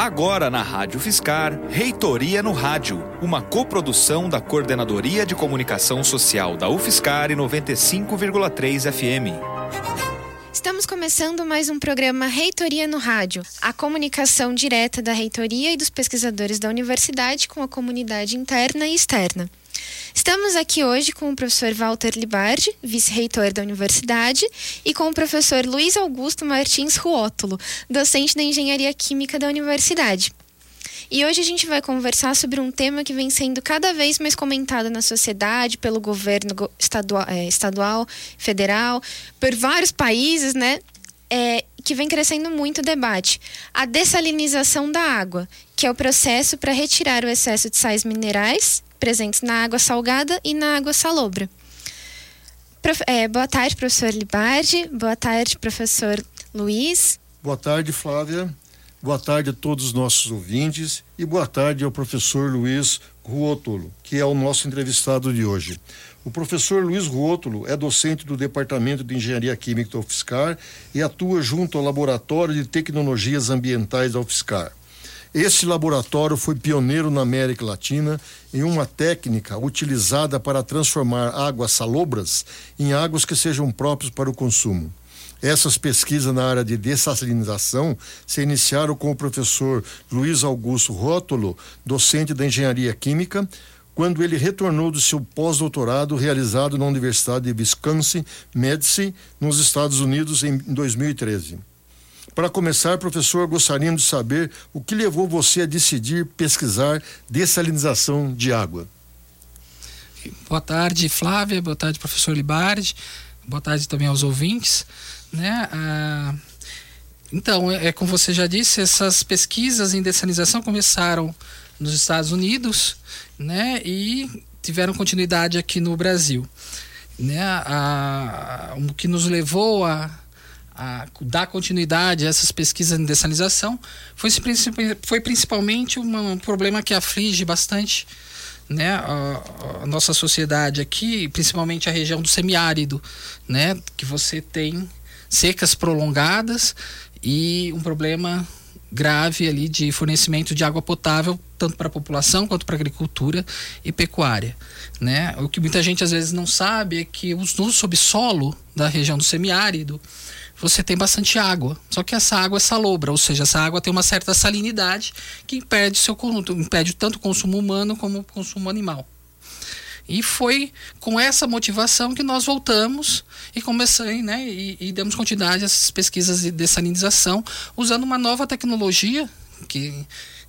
Agora na Rádio UFSCar, Reitoria no Rádio, uma coprodução da Coordenadoria de Comunicação Social da UFSCar e 95,3 FM. Estamos começando mais um programa Reitoria no Rádio, a comunicação direta da reitoria e dos pesquisadores da universidade com a comunidade interna e externa. Estamos aqui hoje com o professor Walter Libardi, vice-reitor da universidade, e com o professor Luiz Augusto Martins Ruotolo, docente da Engenharia Química da universidade. E hoje a gente vai conversar sobre um tema que vem sendo cada vez mais comentado na sociedade, pelo governo estadual, federal, por vários países, né? Que vem crescendo muito o debate. A dessalinização da água, que é o processo para retirar o excesso de sais minerais presentes na água salgada e na água salobra. Boa tarde, professor Libardi. Boa tarde, professor Luiz. Boa tarde, Flávia. Boa tarde a todos os nossos ouvintes e boa tarde ao professor Luiz Ruotolo, que é o nosso entrevistado de hoje. O professor Luiz Ruotolo é docente do Departamento de Engenharia Química da UFSCar e atua junto ao Laboratório de Tecnologias Ambientais da UFSCar. Este laboratório foi pioneiro na América Latina em uma técnica utilizada para transformar águas salobras em águas que sejam próprias para o consumo. Essas pesquisas na área de dessalinização se iniciaram com o professor Luiz Augusto Ruotolo, docente da Engenharia Química, quando ele retornou do seu pós-doutorado realizado na Universidade de Wisconsin-Madison, nos Estados Unidos, em 2013. Para começar, professor, gostaríamos de saber o que levou você a decidir pesquisar dessalinização de água. Boa tarde, Flávia. Boa tarde, professor Libardi. Boa tarde também aos ouvintes. Então, como você já disse, essas pesquisas em dessalinização começaram nos Estados Unidos, né, e tiveram continuidade aqui no Brasil. O que nos levou a dar continuidade a essas pesquisas em dessalinização foi principalmente um problema que aflige bastante, né, a nossa sociedade aqui, principalmente a região do semiárido, né, que você tem secas prolongadas e um problema grave ali de fornecimento de água potável, tanto para a população quanto para a agricultura e pecuária, né? O que muita gente às vezes não sabe é que no subsolo da região do semiárido você tem bastante água, só que essa água é salobra, ou seja, essa água tem uma certa salinidade que impede tanto o consumo humano como o consumo animal. E foi com essa motivação que nós voltamos e começamos, né, e demos continuidade a essas pesquisas de dessalinização, usando uma nova tecnologia que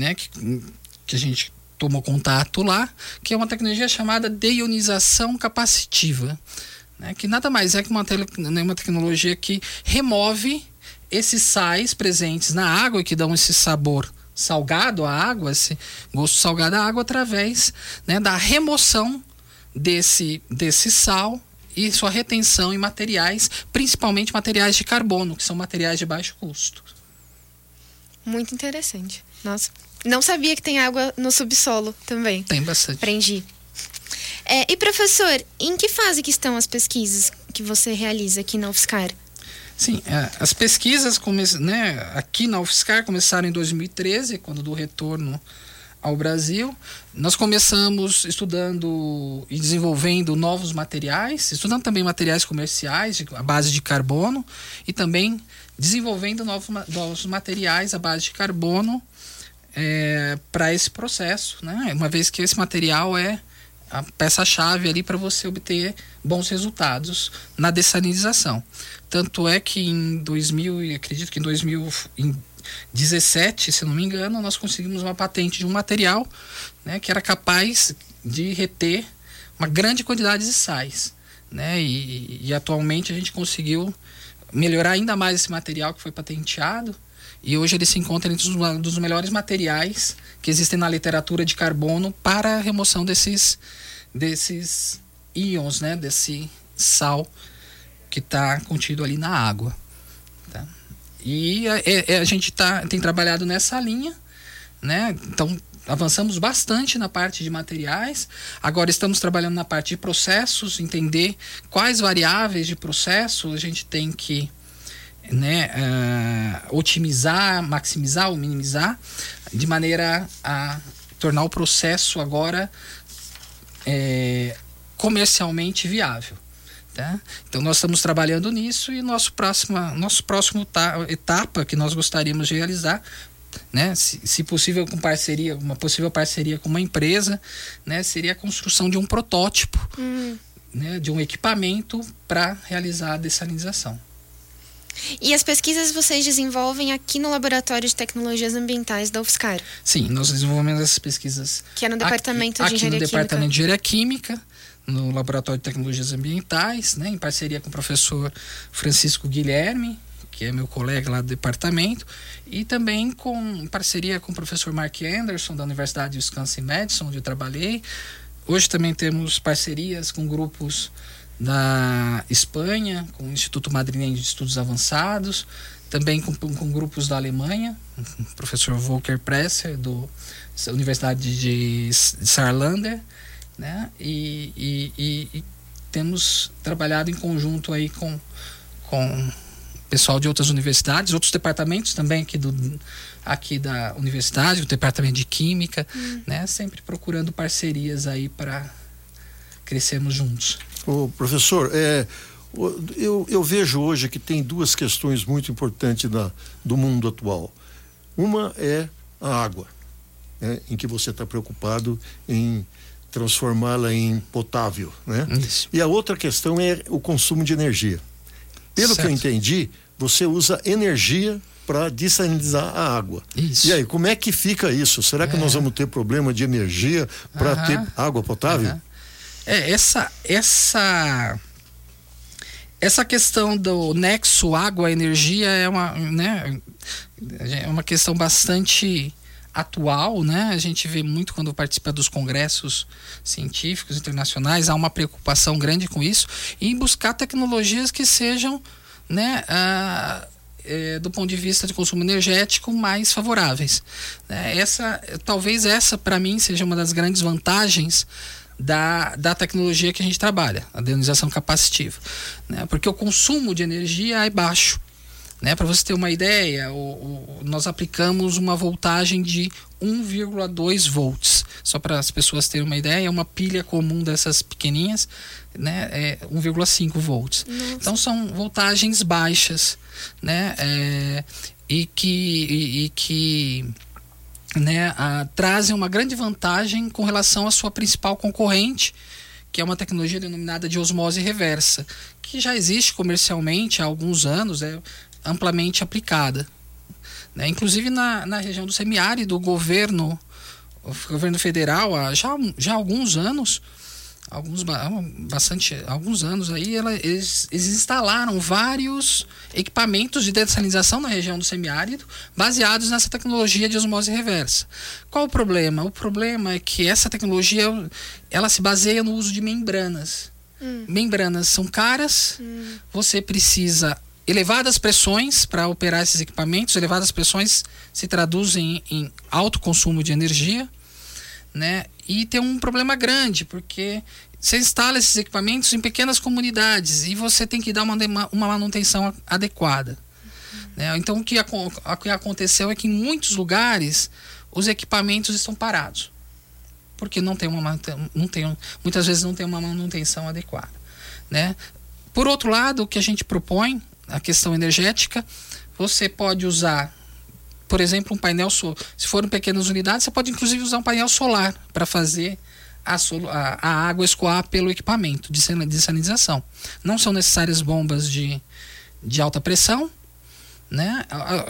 a gente tomou contato lá, que é uma tecnologia chamada deionização capacitiva, né, que nada mais é que uma tecnologia que remove esses sais presentes na água e que dão esse sabor salgado à água, esse gosto salgado à água, através, né, da remoção desse sal e sua retenção em materiais, principalmente materiais de carbono, que são materiais de baixo custo. Muito interessante. Nossa, não sabia que tem água no subsolo também. Tem bastante. Aprendi. E professor, em que fase que estão as pesquisas que você realiza aqui na UFSCar? Sim, as pesquisas aqui na UFSCar começaram em 2013, quando do retorno ao Brasil. Nós começamos estudando e desenvolvendo novos materiais, estudando também materiais comerciais à base de carbono e também desenvolvendo novos materiais à base de carbono para esse processo, né? Uma vez que esse material é a peça-chave ali para você obter bons resultados na dessalinização. Tanto é que em 2017, se não me engano, nós conseguimos uma patente de um material, né, que era capaz de reter uma grande quantidade de sais, né, e atualmente a gente conseguiu melhorar ainda mais esse material que foi patenteado, e hoje ele se encontra entre um dos melhores materiais que existem na literatura de carbono para a remoção desses íons, né, desse sal que está contido ali na água. Tá? E a gente tem trabalhado nessa linha, né? Então avançamos bastante na parte de materiais. Agora estamos trabalhando na parte de processos, entender quais variáveis de processo a gente tem que né, otimizar, maximizar ou minimizar, de maneira a tornar o processo agora comercialmente viável. Tá? Então nós estamos trabalhando nisso e nosso próximo etapa que nós gostaríamos de realizar, né, se possível com parceria, uma possível parceria com uma empresa, né, seria a construção de um protótipo, né, de um equipamento para realizar a dessalinização. E as pesquisas vocês desenvolvem aqui no Laboratório de Tecnologias Ambientais da UFSCar? Sim, nós desenvolvemos essas pesquisas que é no Departamento de Engenharia Química. Aqui no Departamento de Engenharia Química, no Laboratório de Tecnologias Ambientais, né, em parceria com o professor Francisco Guilherme, que é meu colega lá do departamento, e também em parceria com o professor Mark Anderson, da Universidade de Wisconsin-Madison, onde eu trabalhei. Hoje também temos parcerias com grupos da Espanha, com o Instituto Madrilenho de Estudos Avançados, também com grupos da Alemanha, o professor Volker Presser, da Universidade de Saarlander, né? E temos trabalhado em conjunto aí com pessoal de outras universidades, outros departamentos também aqui da universidade, o departamento de Química, né? Sempre procurando parcerias aí para crescermos juntos. Ô, professor, eu vejo hoje que tem duas questões muito importantes do mundo atual. Uma é a água, né, em que você está preocupado em transformá-la em potável, né? Isso. E a outra questão é o consumo de energia. Pelo Certo. que eu entendi, você usa energia para dessalinizar a água. Isso. E aí, como é que fica isso? Será que nós vamos ter problema de energia para ter água potável? Essa questão do nexo água-energia é uma questão bastante atual, né? A gente vê muito quando participa dos congressos científicos internacionais, há uma preocupação grande com isso, e em buscar tecnologias que sejam, né, do ponto de vista de consumo energético, mais favoráveis. Talvez essa, para mim, seja uma das grandes vantagens da tecnologia que a gente trabalha, a deionização capacitiva, né? Porque o consumo de energia é baixo, né? Para você ter uma ideia, nós aplicamos uma voltagem de 1,2 volts. Só para as pessoas terem uma ideia, uma pilha comum dessas pequeninhas, né, é 1,5 volts. Nossa. Então são voltagens baixas, né? E que né, trazem uma grande vantagem com relação à sua principal concorrente, que é uma tecnologia denominada de osmose reversa, que já existe comercialmente há alguns anos, é amplamente aplicada, né? Inclusive na região do semiárido, o governo federal, já há alguns anos, alguns anos aí, eles instalaram vários equipamentos de dessalinização na região do semiárido baseados nessa tecnologia de osmose reversa. Qual o problema? O problema é que essa tecnologia ela se baseia no uso de membranas. Membranas são caras, você precisa elevadas pressões para operar esses equipamentos. Elevadas pressões se traduzem em alto consumo de energia, né? E tem um problema grande, porque você instala esses equipamentos em pequenas comunidades e você tem que dar uma manutenção adequada, né? Então o que aconteceu é que em muitos lugares os equipamentos estão parados, porque muitas vezes não tem uma manutenção adequada, né? Por outro lado, o que a gente propõe, a questão energética, você pode usar, por exemplo, um painel solar. Se forem pequenas unidades, você pode inclusive usar um painel solar para fazer a água escoar pelo equipamento de dessalinização. Não são necessárias bombas de alta pressão, né?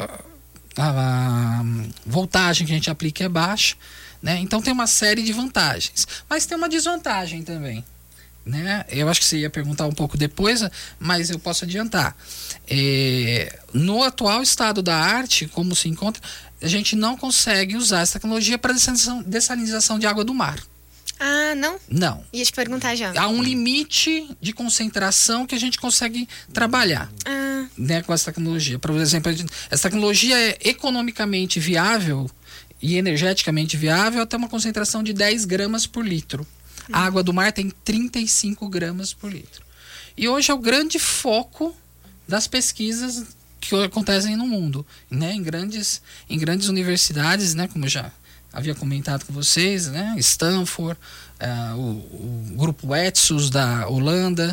A voltagem que a gente aplica é baixa, né? Então tem uma série de vantagens, mas tem uma desvantagem também, né? Eu acho que você ia perguntar um pouco depois, mas eu posso adiantar. No atual estado da arte, como se encontra, a gente não consegue usar essa tecnologia para dessalinização de água do mar. Ah, não? Não. Ia te perguntar já. Há um limite de concentração que a gente consegue trabalhar, né, com essa tecnologia. Por exemplo, essa tecnologia é economicamente viável e energeticamente viável até uma concentração de 10 gramas por litro. A água do mar tem 35 gramas por litro. E hoje é o grande foco das pesquisas que acontecem no mundo, né? Em grandes universidades, né? Como eu já havia comentado com vocês, né? Stanford, o grupo ETSUS da Holanda,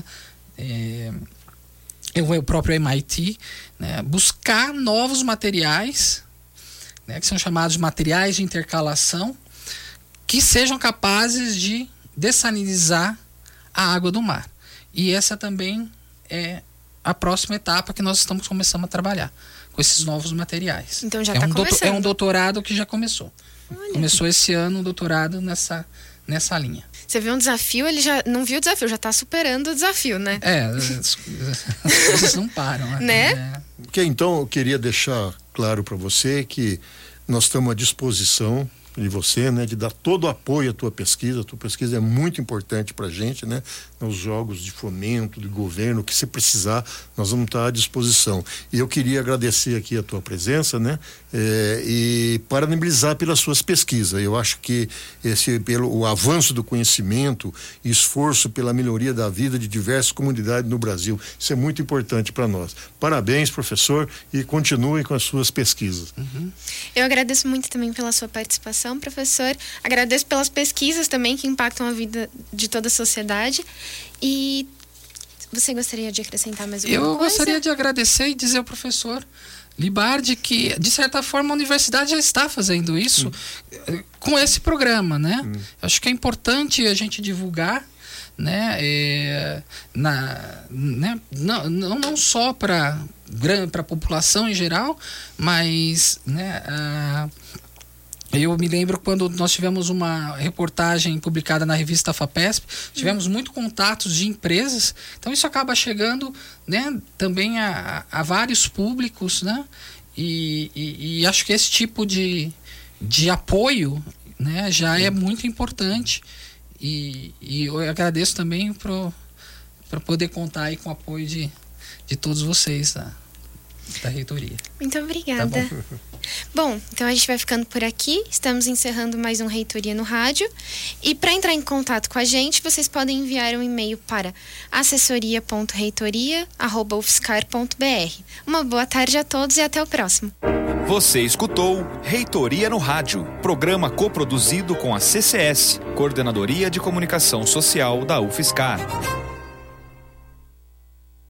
o próprio MIT, né? Buscar novos materiais, né? Que são chamados de materiais de intercalação, que sejam capazes de dessalinizar a água do mar. E essa também é a próxima etapa que nós estamos começando a trabalhar com esses novos materiais. Então já está começando. É um doutorado que já começou. Olha. Começou esse ano um doutorado nessa linha. Você viu um desafio, ele já não viu o desafio, já está superando o desafio, né? As coisas não param. Né? Porque então eu queria deixar claro para você que nós estamos à disposição de você, né, de dar todo o apoio à tua pesquisa. A tua pesquisa é muito importante para a gente, né, nos jogos de fomento, de governo, o que você precisar, nós vamos estar à disposição. E eu queria agradecer aqui a tua presença, né, e parabenizar pelas suas pesquisas. Eu acho que pelo avanço do conhecimento e esforço pela melhoria da vida de diversas comunidades no Brasil, isso é muito importante para nós. Parabéns, professor, e continue com as suas pesquisas. Eu agradeço muito também pela sua participação, professor. Agradeço pelas pesquisas também que impactam a vida de toda a sociedade. E você gostaria de acrescentar mais alguma coisa? Eu gostaria de agradecer e dizer ao professor Libardi que, de certa forma, a universidade já está fazendo isso com esse programa, né? Acho que é importante a gente divulgar, né? Não só para a população em geral, mas, né, eu me lembro quando nós tivemos uma reportagem publicada na revista FAPESP, tivemos muito contatos de empresas, então isso acaba chegando, né, também a vários públicos, né, e acho que esse tipo de apoio, né, já é muito importante, e eu agradeço também para poder contar aí com o apoio de todos vocês da reitoria. Muito obrigada. Tá bom, então a gente vai ficando por aqui. Estamos encerrando mais um Reitoria no Rádio. E para entrar em contato com a gente, vocês podem enviar um e-mail para assessoria.reitoria@ufscar.br. Uma boa tarde a todos e até o próximo. Você escutou Reitoria no Rádio, programa coproduzido com a CCS, Coordenadoria de Comunicação Social da UFSCar.